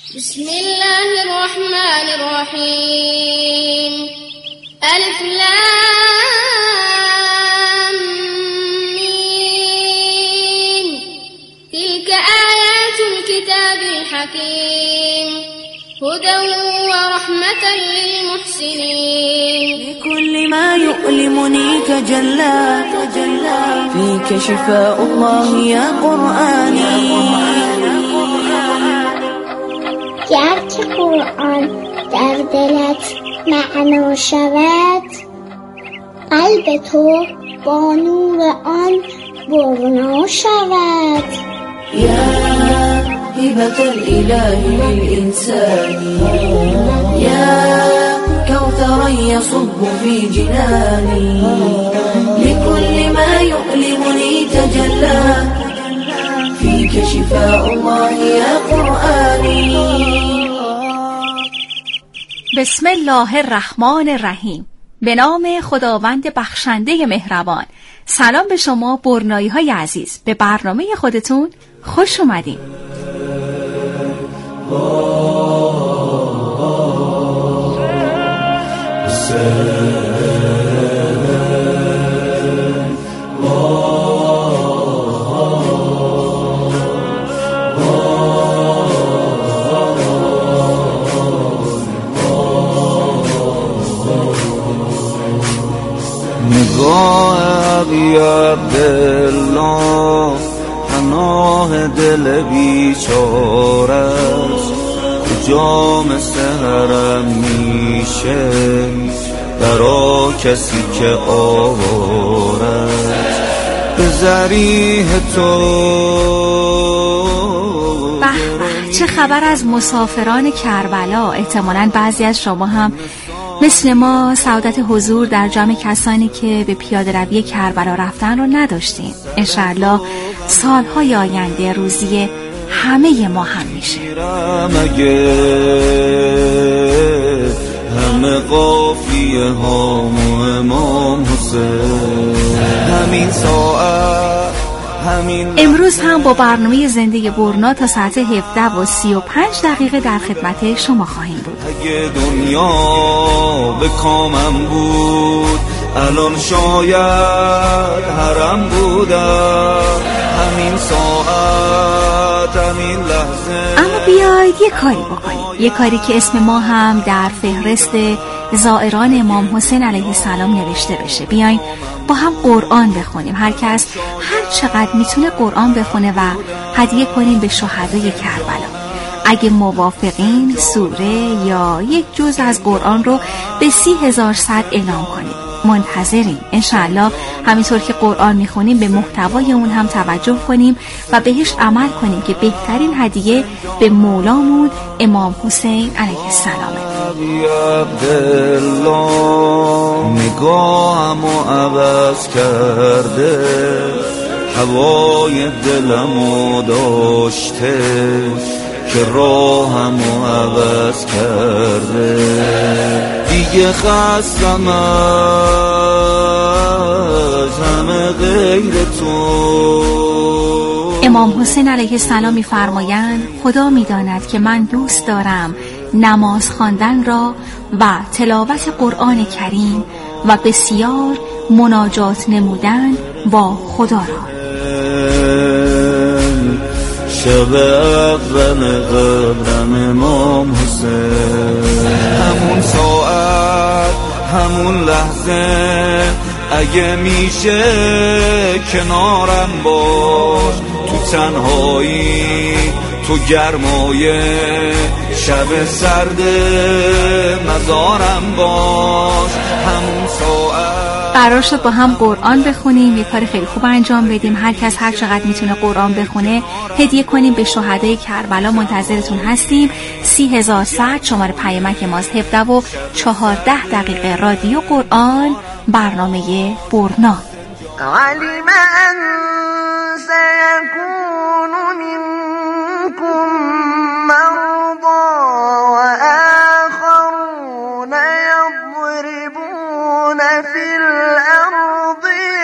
بسم الله الرحمن الرحیم. الف لام میم. تلك آیات الكتاب الحکیم هدى ورحمة للمحسنين. لكل ما يؤلمني تجلى فيك شفاء الله يا قرآني. گر که قرآن در دلت معنا شود، قلب تو با نور آن برنا شود. يا هبة الإله للإنسان، يا كوثرا يصب في جناني. لكل ما يؤلمني تجلى فيك شفاء الله يا قرآني. بسم الله الرحمن الرحیم. به نام خداوند بخشنده مهربان. سلام به شما برنایی های عزیز. به برنامه خودتون خوش اومدین. نگاه ابی عبدالله پناه دل بیچارست، کجا مثل حرم میشه برا کسی که آوارست به ذریح تو. به چه خبر از مسافران کربلا؟ احتمالاً بعضی از شما هم مثل ما سعادت حضور در جمع کسانی که به پیاده روی کربلا رفتن رو نداشتیم. انشاءالله سالهای آینده روزی همه ما هم میشه. همه قافیه ها امام حسین همین ساعت. امروز هم با برنامه زنده برنا تا ساعت 17:35 در خدمت شما خواهیم بود. اگه دنیا به کامم بود الان شاید حرم بودم. همین ساعت همین لحظه. اما بیایید یه کاری بکنیم، یه کاری که اسم ما هم در فهرست زائران امام حسین علیه السلام نوشته بشه. بیاین با هم قرآن بخونیم. هر کس هر چقدر میتونه قرآن بخونه و هدیه کنیم به شهدای کربلا. اگه موافقین سوره یا یک جزء از قرآن رو به 30,000 صد اعلام کنیم. منتظریم. انشاءالله همینطور که قرآن میخونیم به محتوای اون هم توجه کنیم و بهش عمل کنیم که بهترین هدیه به مولامون امام حسین علیه السلامه. نگاهمو عوض کرده، هوای دلمو داشته که راهمو عوض کرده. دیگه خستم از همه غیر تو. امام حسین علیه السلام می‌فرمایند خدا می‌داند که من دوست دارم نماز خواندن را و تلاوت قرآن کریم و بسیار مناجات نمودن با خدا را. شب اول قبرم امام حسین، همون ساعت همون لحظه اگه میشه کنارم باش. تو تنهایی تو گرمای شب سرد مزارم باش. همون ساعت قرار شد با هم قرآن بخونیم، یه کار خیلی خوب انجام بدیم. هر کس هر چقدر میتونه قرآن بخونه هدیه کنیم به شهدای کربلا. منتظرتون هستیم. 30,000 صد شماره پیامک ماست. 17:14 رادیو قرآن، برنامه برنا. علم ان سيكون منكم مرضى وآخرون يضربون في الأرض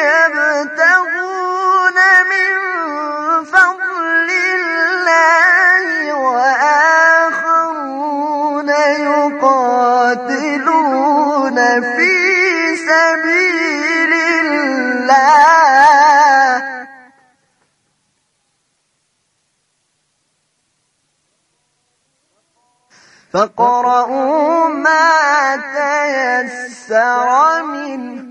يبتغون من فضل الله وآخرون يقاتلون في سبيل الله فاقرؤوا ما تيسر منه.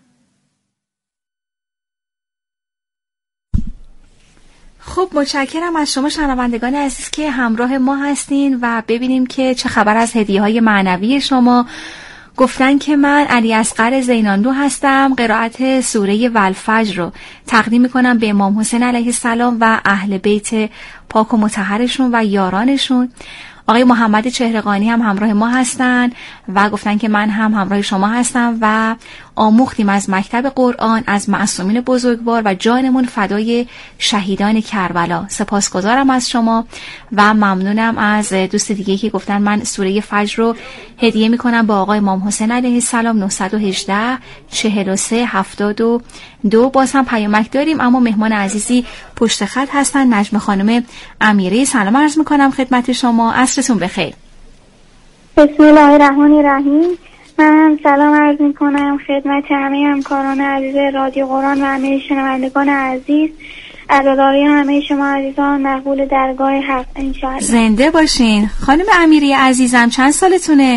خب متشکرم از شما شنوندگان عزیز که همراه ما هستین و ببینیم که چه خبر از هدیه‌های معنوی شما. گفتن که من علی اصغر زیناندو هستم، قرائت سوره والفجر رو تقدیم میکنم به امام حسین علیه السلام و اهل بیت پاک و مطهرشون و یارانشون. آقای محمد چهره‌قانی هم همراه ما هستن و گفتن که من هم همراه شما هستم و آموختیم از مکتب قرآن از معصومین بزرگوار و جانمون فدای شهیدان کربلا. سپاسگزارم از شما و ممنونم از دوست دیگه که گفتن من سوره فجر رو هدیه میکنم با آقای امام حسین علیه السلام. 918 43 72. باز هم پیامک داریم اما مهمان عزیزی پشت خط هستن، نجم خانم امیری. سلام عرض میکنم خدمت شما، عصرتون بخیر. بسم الله الرحمن الرحیم. من سلام عرض میکنم خدمت همه همکاران عزیز رادیو قرآن و همه شنوندگان عزیز. عزاداری همه شما عزیزان مقبول درگاه حق انشاءالله. زنده باشین. خانم امیری عزیزم چند سالتونه؟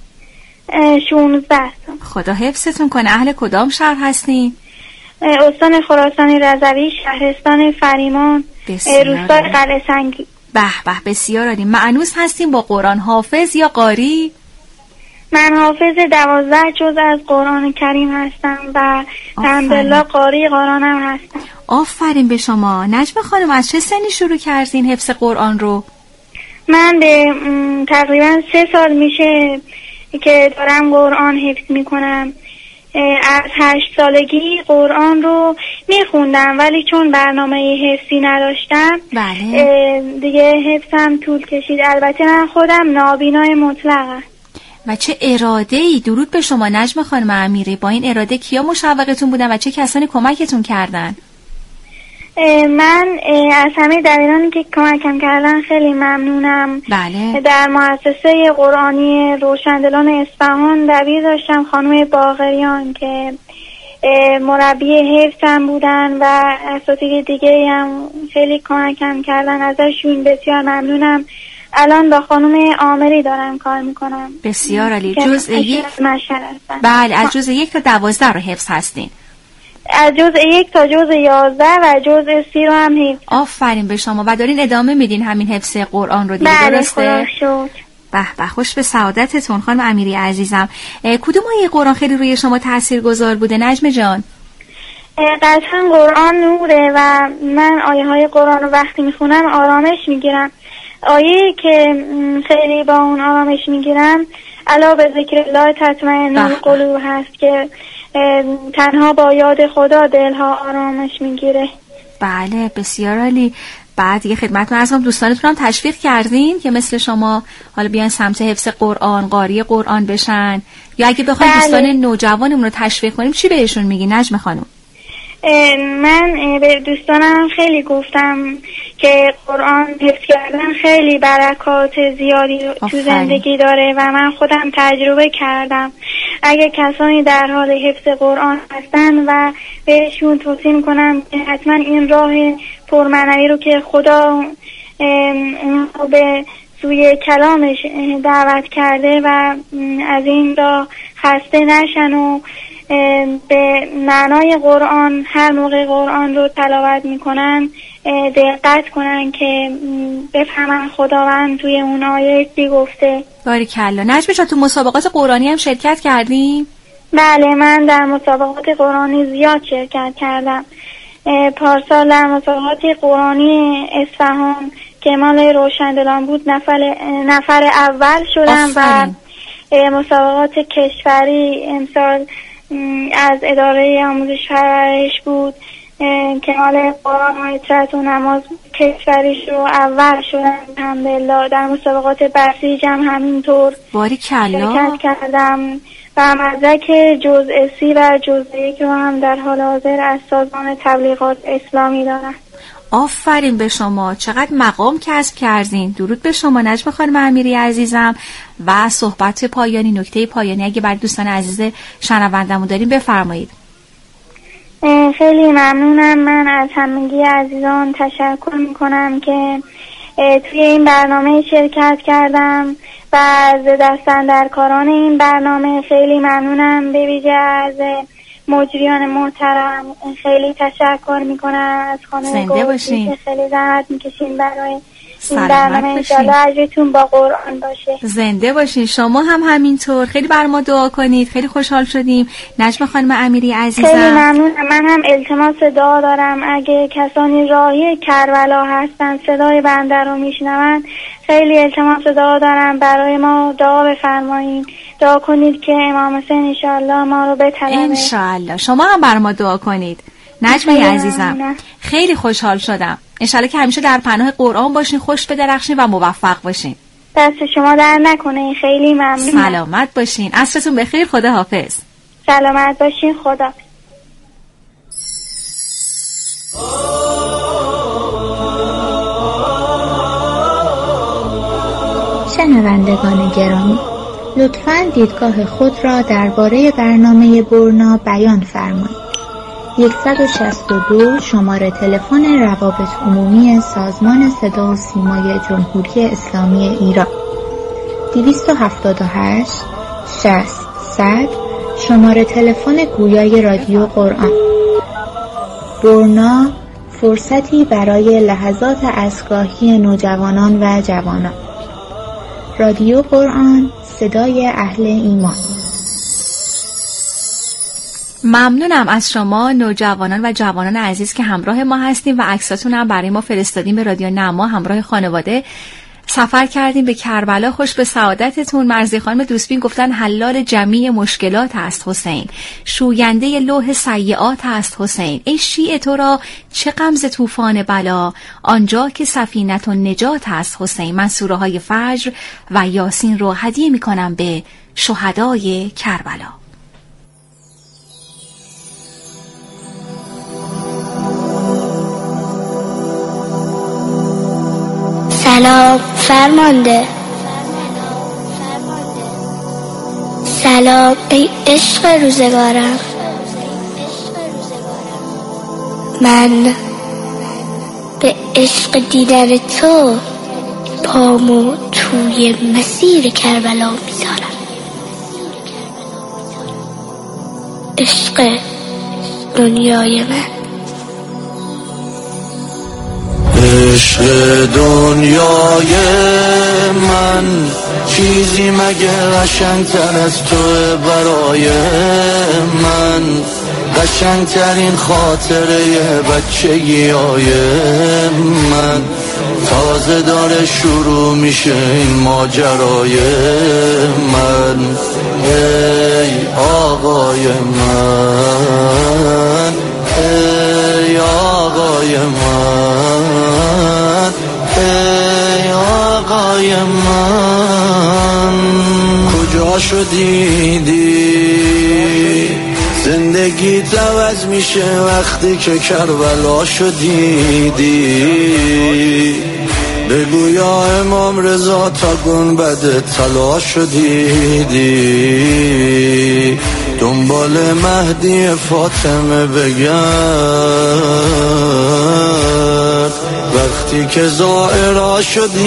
16. خدا حفظتون کنه. اهل کدام شهر هستین؟ استان خراسان رضوی، شهرستان فریمان، روستای قلعه سنگی. به به، بسیار عالی. معنوس هستین با قرآن، حافظ یا قاری؟ من حافظ 12 جز از قرآن کریم هستم و الحمدلله قاری قرآنم هستم. آفرین به شما. نجم خانم از چه سنی شروع کردین حفظ قرآن رو؟ من به تقریبا 3 سال میشه که دارم قرآن حفظ میکنم. از 8 سالگی قرآن رو میخوندم ولی چون برنامه حفظی نداشتم دیگه حفظم طول کشید. البته من خودم نابینای مطلقم. و چه اراده‌ای. درود به شما نجم خانم امیری. با این اراده کیا مشوقتون بودن و چه کسانی کمکتون کردن؟ من از همه دبیرانی که کمکم کردن خیلی ممنونم. بله. در مؤسسه قرآنی روشندلان اصفهان دبیر داشتم، خانم باقریان که مربی حفظم بودن و اساتید دیگه هم خیلی کمکم کردن، ازشون بسیار ممنونم. الان با خانم عامری دارم کار میکنم. بسیار عالی. جزء 1 بله، از جزء 1 تا 12 رو حفظ هستین. از جزء 1 تا جزء 11 و جزء 30 رو هم حفظ. آفرین به شما. و دارین ادامه میدین همین حفظ قرآن رو دیگه؟ بله، درسته؟ خدا شکر. به به، خوش به سعادتتون خانم امیری عزیزم. کدوم آیه قرآن خیلی روی شما تاثیرگذار بوده نجم جان؟ قطعا قرآن نوره و من آیه های قرآن رو وقتی میخونم آرامش میگیرم. آیه که خیلی با اون آرامش میگیرم الا به ذکر الله تطمئن القلوب هست که تنها با یاد خدا دلها آرامش میگیره. بله بسیار عالی. بعد یه خدمتتون عرض کنم دوستانتون هم تشویق کردین که مثل شما حالا بیان سمت حفظ قرآن، قاری قرآن بشن؟ یا اگه بخوایم دوستان نوجوانمون رو تشویق کنیم چی بهشون میگی نجم خانم؟ من به دوستانم خیلی گفتم که قرآن حفظ کردن خیلی برکات زیادی تو زندگی داره و من خودم تجربه کردم. اگه کسانی در حال حفظ قرآن هستن و بهشون توصیه میکنم که حتما این راه پرمعنوی رو که خدا اون رو به سوی کلامش دعوت کرده و از این راه خسته نشن و به معنای قرآن هر موقع قرآن رو تلاوت میکنن دقت کنن که بفهمن خداوند توی اون آیه چی گفته. باریکلا. نجم جان تو مسابقات قرآنی هم شرکت کردیم؟ بله، من در مسابقات قرآنی زیاد شرکت کردم. پارسال در مسابقات قرآنی اصفهان که مال روشندلان بود نفر اول شدم و مسابقات کشوری امسال از اداره آموزش پرورش بود که مال قرآن و اطرت و نماز کشوریش رو اول شدم الحمدلله. در مسابقات بسیج هم همینطور شرکت کردم و مدرک جزء 30 و جزء 1 رو هم در حال حاضر از سازمان تبلیغات اسلامی دارم. آفرین به شما، چقدر مقام کسب کردین. درود به شما نجم خانم امیری عزیزم. و صحبت پایانی، نکته پایانی اگه برای دوستان عزیز شنوندمون داریم بفرمایید. خیلی ممنونم. من از همگی عزیزان تشکر میکنم که توی این برنامه شرکت کردم و از دستاندرکاران این برنامه خیلی ممنونم. به ویژه از مجریان محترم خیلی تشکر میکنم. از خانم گوشی که خیلی زحمت میکشین برای این برنامه. انشالله اجرتون با قرآن باشه. زنده باشین. شما هم همینطور. خیلی بر ما دعا کنید. خیلی خوشحال شدیم. نجم خانم امیری عزیزم خیلی ممنونم. من هم التماس دعا دارم. اگه کسانی راهی کربلا هستن صدای بنده رو میشنون، خیلی التماس دعا دارم برای ما دعا بفرمایید. دعا کنید که امام حسین انشالله ما رو بطلبه. انشالله. شما هم بر ما دعا کنید. نجمه عزیزم خیلی خوشحال شدم. انشالله که همیشه در پناه قرآن باشین، خوش بدرخشین و موفق باشین. دست شما در نکنه. خیلی ممنونم. سلامت باشین. عصرتون بخیر. خدا حافظ. سلامت باشین. خدا. شنوندگان گرامی، لطفاً دیدگاه خود را درباره برنامه برنا بیان فرمایید. 162 شماره تلفن روابط عمومی سازمان صدا و سیمای جمهوری اسلامی ایران، 278 60 100 شماره تلفن گویای رادیو قرآن. برنا، فرصتی برای لحظات ازگاهی نوجوانان و جوانان. رادیو قرآن، صدای اهل ایمان. ممنونم از شما نوجوانان و جوانان عزیز که همراه ما هستیم و عکساتون هم برای ما فرستادیم. به رادیو نما همراه خانواده سفر کردیم به کربلا. خوش به سعادتتون. مرضی خانم دوستبین گفتن حلال جمیع مشکلات است حسین، شوینده لوح سیئات است حسین. ای شیعه تو را چه غم ز طوفان بلا، آنجا که سفینت نجات است حسین. من سوره های فجر و یاسین رو هدیه میکنم به شهدای کربلا. سلام فرمانده. سلام ای عشق روزگارم. من به عشق دیدن تو پامو توی مسیر کربلا میذارم. عشق دنیای من. عشق دنیای من چیزی مگه قشنگتر از تو برای من، قشنگترین خاطره بچگیای من. تازه داره شروع میشه این ماجرای من. ای آقای من، ای آقای من، ای آقای من. کجا شدیدی زندگی عوض میشه وقتی که کربلا شدیدی. بگو یا امام رضا تا گنبد طلا شدیدی. دنبال مهدی فاطمه بگرد وقتی که زائرا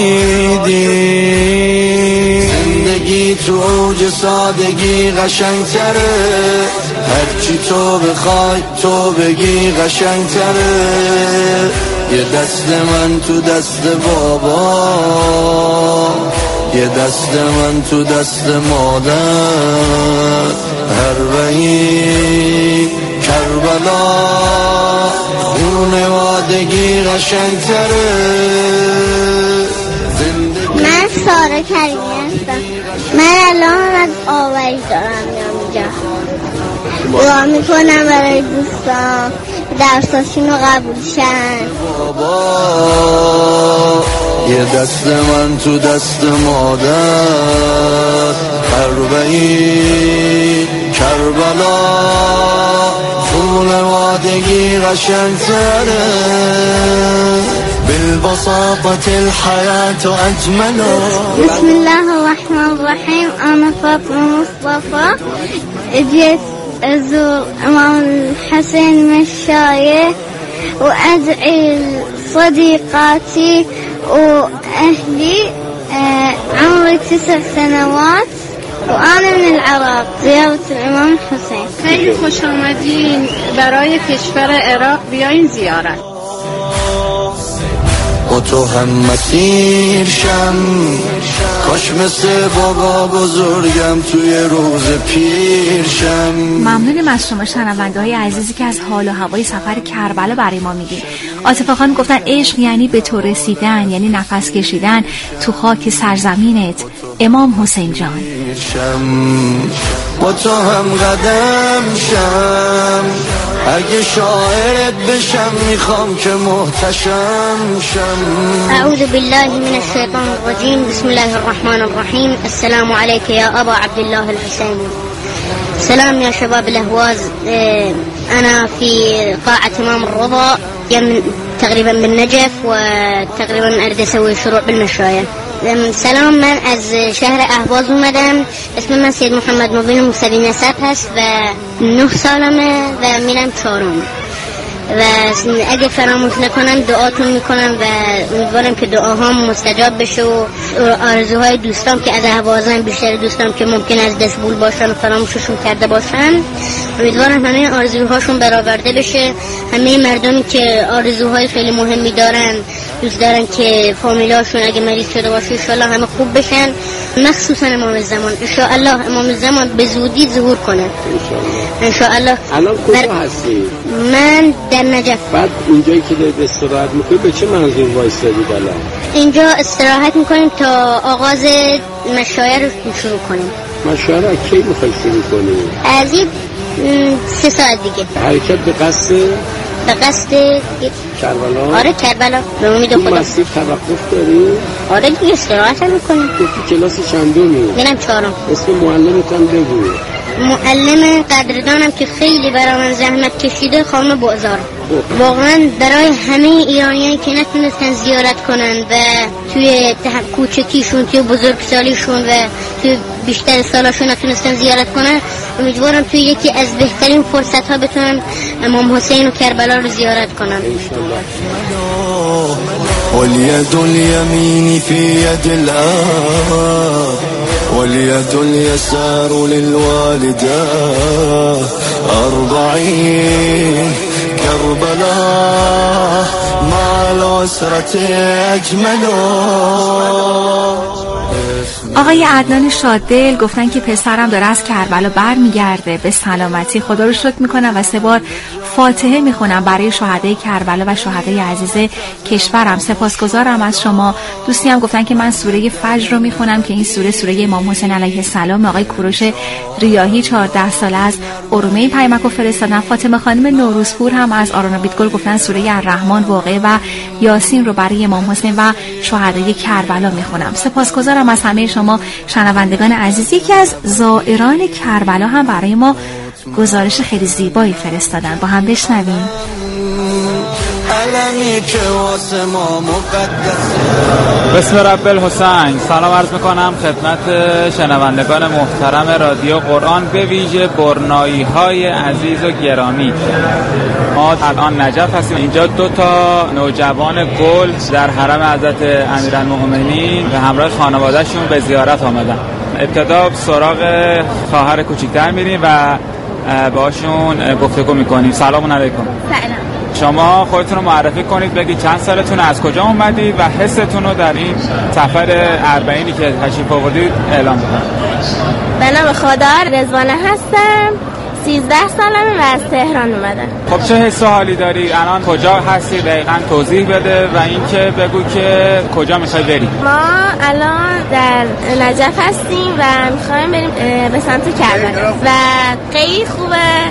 شدیدی. زندگی تو اوج سادگی قشنگتره، هرچی تو بخوای تو بگی قشنگتره. یه دست من تو دست بابا، یه دست من تو دست مادر. هر وحی کربلا خونوادگی قشنگتره. من سارا کریمی هستم. من الان از آوری دارم میام اینجا. دعا میکنم برای دوستان درساشون رو قبول شن. بابا یه دست من تو دست مادر. هر وحی کربلا خونوادگی قشنگ‌تره بالبساطة الحياة أجمل. بسم الله الرحمن الرحيم. أنا فاطمة مصطفى جيت أزور إمام الحسين مشاية وأدعي صديقاتي وأهلي. عمري 9 سنوات وأنا من العراق زيارة الإمام الحسين. خیلی خوش آمدین برای کشور عراق بیاین زیارت. با تو هم مسیر شم کاش مثل بابا بزرگم توی روز پیر شم. ممنونم از شما شنونده های عزیزی که از حال و هوای سفر کربلا برای ما میگین. عاطفه خانم گفتن عشق یعنی به تو رسیدن، یعنی نفس کشیدن تو خاک سرزمینت امام حسین جان. با تو هم قدم شم اگه شاعرت بشم میخوام که محتشم شم. أعوذ بالله من الشيطان الرجيم. بسم الله الرحمن الرحيم. السلام عليك يا أبا عبد الله الحسين. سلام يا شباب الأهواز. أنا في قاعة إمام الرضا تقريبا بالنجف وتقريبا أريد أسوي شروع بالمشاية. سلام، من از شهر اهواز اومدم. اسم من سید محمد مبین موسوی نسب هست و 9 سالمه و میرم 4م و اگه فراموش نکنم دعاتون میکنم و امیدوارم که دعاهام مستجاب بشه و آرزوهای دوستام که از اهوازن، بیشتر دوستام که ممکن از دشبول باشن و فراموششون کرده باشن، امیدوارم همه آرزوهاشون برآورده بشه. همه مردمی که آرزوهای خیلی مهمی دارن، دوست دارن که فامیلاشون اگه مریض شده باشه انشالله همه خوب بشن، مخصوصا امام زمان. انشالله امام زمان به زودی ظهور کنه انشالله. الان کجا هستی؟ من در نجف. بعد اینجایی که دارید استراحت میکنید به چه منظور وایسادید الان؟ اینجا استراحت میکنیم تا آغاز مشاعر رو شروع کنیم. مشاعر رو کی میخوای شروع کنیم؟ از این 3 ساعت دیگه. حرکت به قصد کربلا؟ آره کربلا به امید خدا. مسیر توقف داری؟ آره دیگه استراحت هم میکنیم. تو کلاس چندمی؟ میرم 4م. اسم معلمت هم بگو. معلم قدردانم که خیلی برای من زحمت کشیده، خانم بازار. واقعا برای همه ایرانیایی که نتونستن زیارت کنن و توی کوچکیشون، توی بزرگسالیشون و توی بیشتر سالاشون نتونستن زیارت کنن، امیدوارم توی یکی از بهترین فرصت ها بتونن امام حسین و کربلا رو زیارت کنن. واليد اليمين في يد الآب واليد اليسار للوالدة 40 كربلاء مع الأسرة أجمل. آقای عدنان شاددل گفتن که پسرم داره از کربلا برمیگرده به سلامتی، خدا رو شکر میکنم و 3 بار فاتحه میخونم برای شهدای کربلا و شهدای عزیز کشورم. سپاسگزارم از شما. دوستی هم گفتن که من سوره فجر رو میخونم که این سوره امام حسین علیه السلام. آقای کوروش ریاهی 14 ساله از ارومیه پیامک فرستادن. فاطمه خانم نوروزپور هم از آرانوبیتگل گفتن سوره الرحمن، واقعه و یاسین رو برای امام حسین و شهدای کربلا میخونم. سپاسگزارم از همه شما شنوندگان عزیزی که از زائران کربلا هم برای ما گزارش خیلی زیبایی فرستادن. با هم بشنویم. بسم رب الحسین. سلام عرض میکنم خدمت شنوندگان محترم رادیو قرآن، به ویژه برنایی های عزیز و گرامی. ما الان نجف هستیم. اینجا 2 نوجوان گل در حرم حضرت امیرالمؤمنین به همراه خانوادهشون به زیارت آمدن. ابتدا سراغ خواهر کوچیکتر میریم و باشون گفتگو میکنیم. سلام علیکم. سلام. شما خودتون رو معرفی کنید، بگید چند سالتون، از کجا اومدید و حستون رو در این سفر 40 که تشریف آوردید اعلام بکنید. به نام خدا رضوانه هستم، 13 سالمه و از تهران اومدم. خب چه حس و حالی داری؟ الان کجا هستی دقیقاً توضیح بده و اینکه بگو که کجا میخوای بری. ما الان در نجف هستیم و میخوایم بریم به سمت کربلا و خیلی خوبه.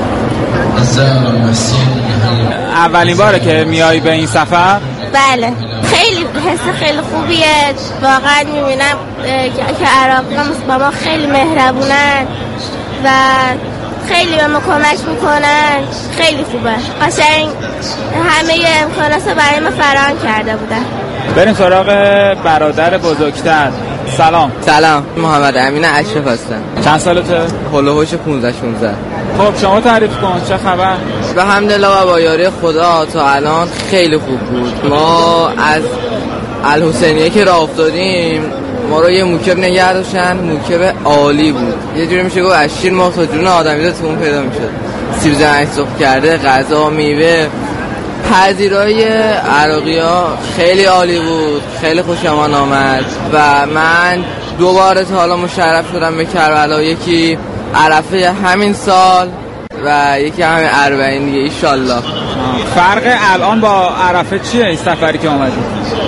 اولین باره که میای به این سفر؟ بله، خیلی حس خیلی خوبیه. واقعا میبینم که عراقیان با ما خیلی مهربونن و خیلی به ما کمک میکنن، خیلی خوبه. قشنگ همه امکانات رو برای ما فراهم کرده بودن. بریم سراغ برادر بزرگتر. سلام. محمد امین اشرف هستم. چند سالته؟ هولوهوش 15-16. خب شما تعریف کن چه خبر؟ به حمدالله و با یاری خدا تا الان خیلی خوب بود. ما از الحسینیه که راه افتادیم ما رو یه موکب نگه داشتن، موکب عالی بود. یه جوری میشه گفت از شیر مرغ تا جون آدمی تو اون پیدا میشد. سیب زمینی سرخ کرده، غذا، میوه، پذیرای عراقی‌ها خیلی عالی بود، خیلی خوشمان آمد و من دوباره تا حالا مشرف شدم به کربلا، یکی عرفه همین سال و یکی همین اربعین دیگه ایشالله. فرق الان با عرفه چیه این سفری که اومدی؟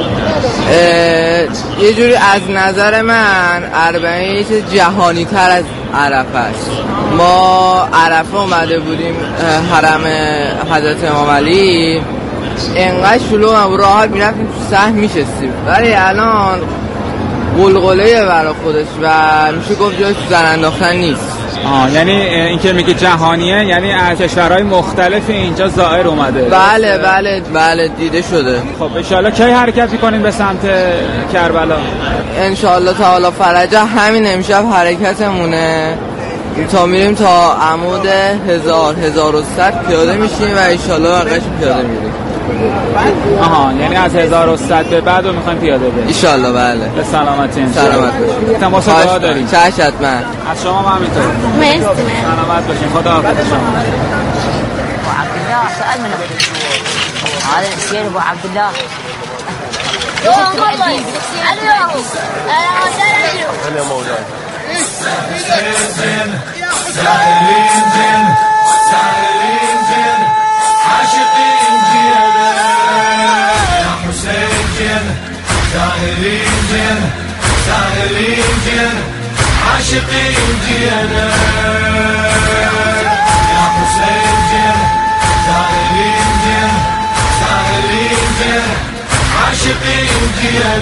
یه جوری از نظر من اربعین یه چیز جهانی تر از عرفه است. ما عرفه اومده بودیم حرم حضرت امام علی، انقدر شلوغ هم راحت میرفتیم تو صحن میشستیم، ولی الان قلقله برای خودش و میشه گفت جای تو زن انداختن نیست. یعنی این که میگه جهانیه یعنی از کشورهای مختلف اینجا زائر اومده. بله دیده شده. خب انشالله کی حرکت میکنیم به سمت کربلا؟ انشالله تعالی فرجه همین امشب حرکتمونه تا میریم تا عمود 1100 پیاده میشیم و انشالله بقیش پیاده میریم. یعنی از 1100 به بعد رو میخوایم پیاده بریم انشالله. بله به سلامتی. سلامت باشید. تماس دعا داریم. چشم حتما. از شما هم همینطور. مرسی. سلامت باشین. خدا حافظ شما. عبدالله سأل من هذا السير ابو عبدالله هلا مولاي سائلين جن عاشقين جن يا حسين جن سائلين جن عاشقين جن يا حسين جن سائلين جن عاشقين جن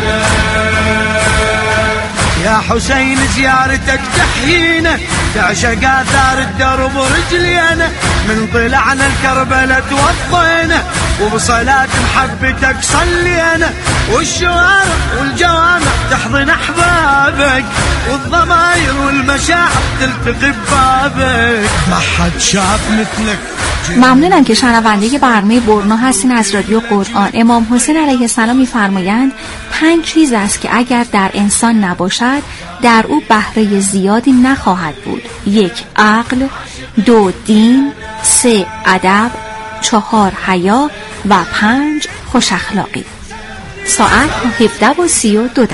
يا حسين زيارتك تحيينا تعشق آثار الدرب ورجلينا من طلعنا الكربلة توضينا وبصلاة محبتك صلينا والشوارع والجوامع تحضن أحبابك والضماير والمشاعر تلتقي ببابك ما حد شاف مثلك. ممنونم که شنونده برنامه برنا هستین از رادیو قرآن. امام حسین علیه السلام می‌فرمایند 5 چیز است که اگر در انسان نباشد در او بهره زیادی نخواهد بود. 1 عقل، 2 دین، 3 ادب، 4 حیا و 5 خوش اخلاقی. ساعت 17:32.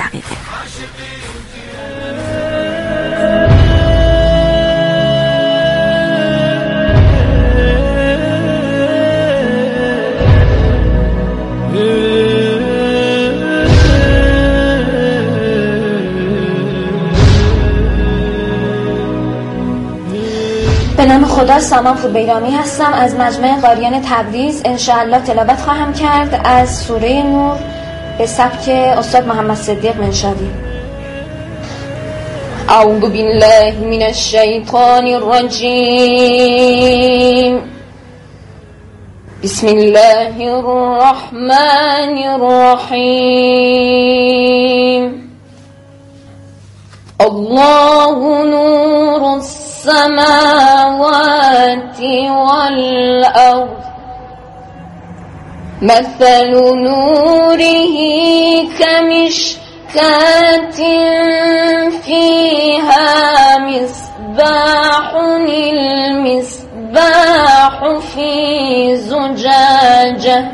به نام خدا، سامان پوربیرامی هستم از مجمع قاریان تبریز. انشاءالله تلاوت خواهم کرد از سوره نور به سبک استاد محمد صدیق منشادی. اعوذ بالله من الشیطان الرجیم. بسم الله الرحمن الرحیم. الله نور السماوات والأرض مثل نوره كمشكاة فيها مصباح المصباح في زجاجة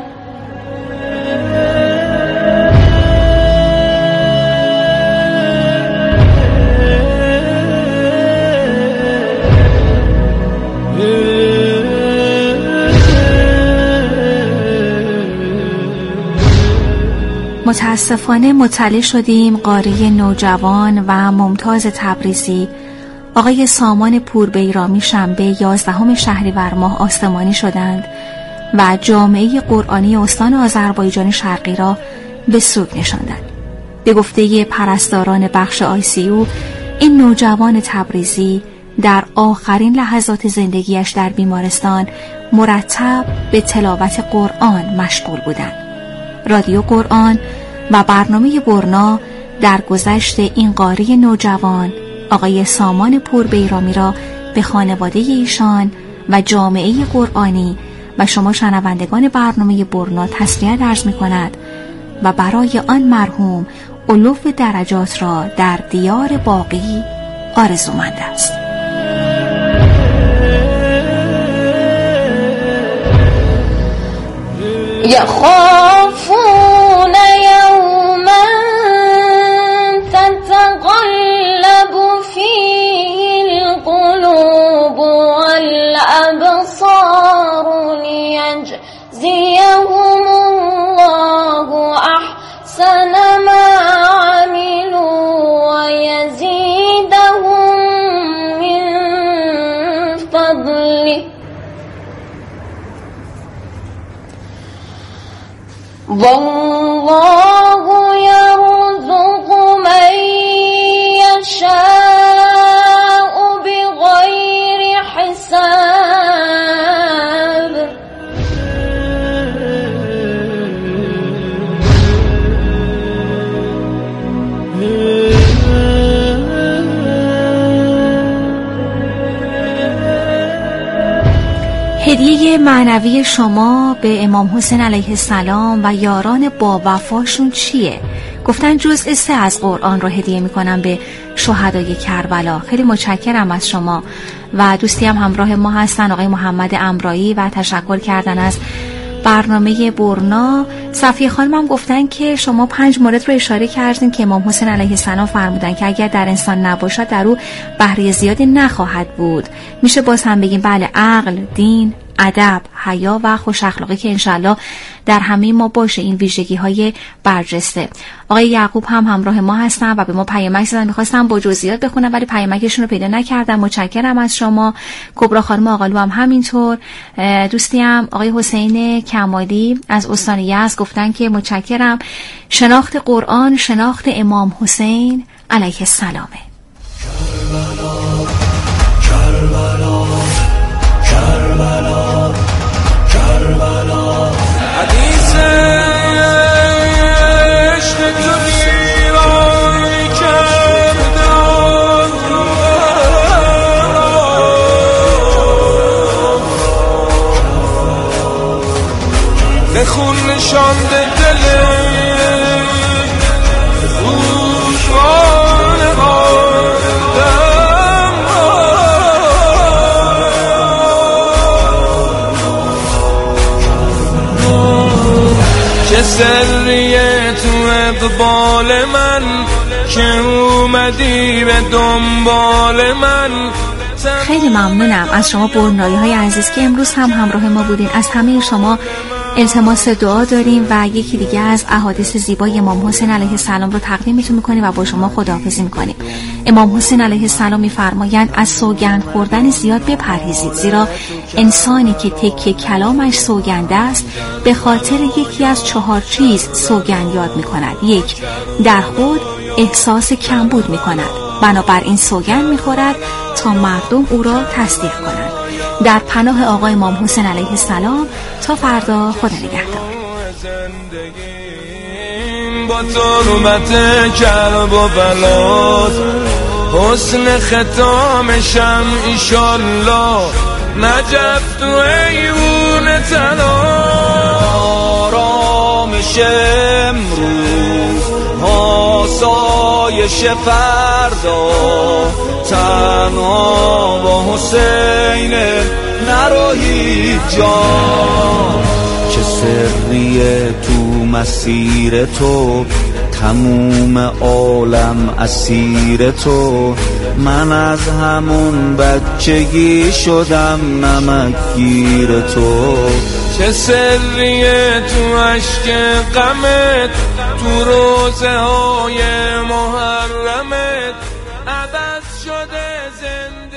متاسفانه مطلع شدیم قاری نوجوان و ممتاز تبریزی آقای سامان پوربیرامی شنبه 11 شهریور ماه آسمانی شدند و جامعه قرآنی استان آذربایجان شرقی را به سوگ نشاندند. به گفته پرستاران بخش ICU این نوجوان تبریزی در آخرین لحظات زندگیش در بیمارستان مرتب به تلاوت قرآن مشغول بودند. رادیو قرآن و برنامه برنا در گذشت این قاری نوجوان آقای سامان پور بیرامی را به خانواده ایشان و جامعه قرآنی و شما شنوندگان برنامه برنا تسلیت عرض می کند و برای آن مرحوم علوف درجات را در دیار باقی آرزومند است. یخافون یوما تتقلب فیه القلوب والابصار لیجزیهم الله احسن ما عملوا ویزیدهم من فضله والله يرزق من يشاء بغير حساب. هدیه معنوی شما به امام حسین علیه السلام و یاران با وفاشون چیه؟ گفتن جزء 3 از قرآن رو هدیه میکنم به شهدای کربلا. خیلی متشکرم از شما و دوستی هم همراه ما هستن آقای محمد امرایی و تشکر کردن از برنامه برنا. صفیه خانم هم گفتن که شما 5 مورد رو اشاره کردین که امام حسین علیه السلام فرمودن که اگر در انسان نباشد در او بهره زیادی نخواهد بود. میشه باز هم بگیم بله، عقل، دین، ادب، حیا و خوش اخلاقی که انشالله در همه ما باشه، این ویژگی های برجسته. آقای یعقوب هم همراه ما هستن و به ما پیامک زدن، می‌خواستم با جزئیات بخونم ولی پیامکشون رو پیدا نکردم. متشکرم از شما. کبرا خانم آقالو هم همینطور. دوستی هم آقای حسین کمالی از استان یزد گفتن که متشکرم. شناخت قرآن شناخت امام حسین علیه السلامه. کربلا کربلا کربلا حدیث عشق تو ویران کردن به خون نشانده دل چه سریه تو اقبال من که اومدی به دنبال من. خیلی ممنونم از شما برنایی های عزیز که امروز هم همراه ما بودین. از همه شما التماس دعا داریم و یکی دیگه از احادیث زیبای امام حسین علیه السلام رو تقدیمتون میکنیم و با شما خداحافظی میکنیم. امام حسین علیه السلام میفرمایند از سوگند خوردن زیاد بپرهیزید، زیرا انسانی که تکه کلامش سوگند است به خاطر یکی از 4 چیز سوگند یاد میکند. 1. در خود احساس کمبود میکند، بنابراین سوگند میخورد تا مردم او را تصدیق کنند. در پناه آقا امام حسین علیه السلام تا فردا، خدا نگهدار. با ظلمت کرب و بلاد حسن ختامشم ایشالله نجف تو ایوون طلا. آرامش امروز آسایش فردا تنها با حسین نرو هیچ جا. چه سریه تو مسیر تو تموم عالم اسیر تو. من از همون بچگی شدم نمکگیر تو. چه سریه تو عشق غمت تو روزه های محرمت عبث شده زندگی.